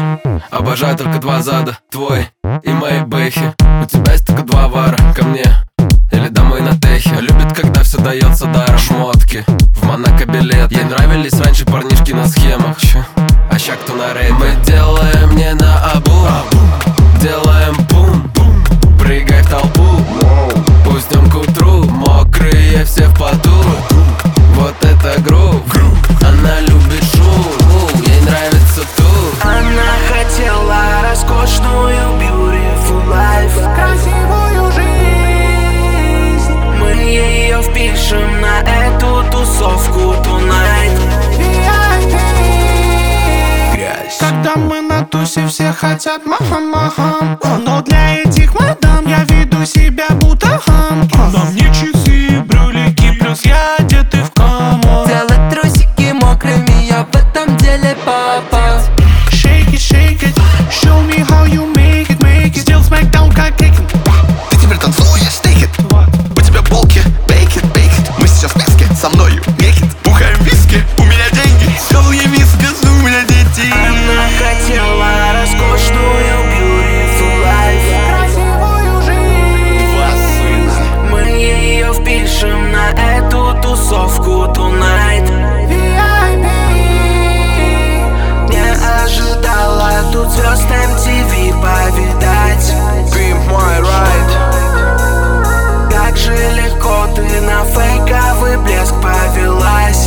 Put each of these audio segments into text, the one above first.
Обожаю только два зада, твой и мои бэхи. У тебя есть только два вара, ко мне или домой на техе. Любит, когда все дается даром. Шмотки, в Монако билет. Ей нравились раньше парнишки на схемах. А ща кто на рейд. Мы делаем не на обум, делаем бум, прыгай в толпу. Пусть днем к утру мокрые все в поту. Вот это грув, она любит шум, ей нравится тут. Она хотела роскошную beautiful life, красивую жизнь. Мы ее впишем на эту тусовку tonight. Грязь. Когда мы на тусе, все хотят махам-махам. Но для этих мадам я веду себя будто хам. На мне часы, брюлики, плюс я одетый в камон. Делать трусики мокрыми, я в этом деле папа. Shake it, show me how you make it. Сделал смэкдаун как Тейкен. Ты теперь танцуешь, take it. У тебя булки, bake it. Мы сейчас в песке, со мною make it. Бухаем виски, у меня деньги. Сделал ей вискас, у меня дети. Она хотела роскошную beautiful life, красивую жизнь. Мы ее впишем на эту тусовку tonight. Не ожидала тут звезд MTV повидать. Pimp my ride. Как же легко ты на фейковый блеск повелась.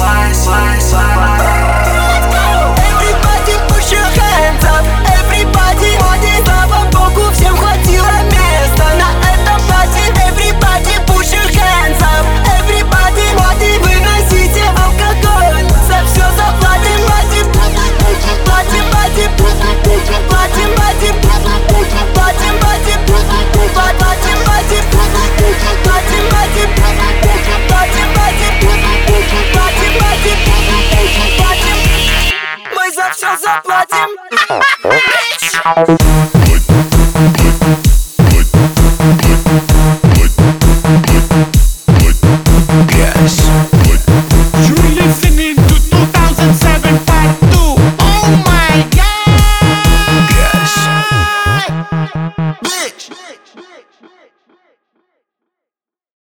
Everybody push your hands up, everybody. Слава богу, всем хватило места на этом пати. Everybody push your hands up, everybody. Выносите алкоголь, за все заплатим. Мы за все заплатим. You're listening to 2007 Part 2. Oh my god. Bitch.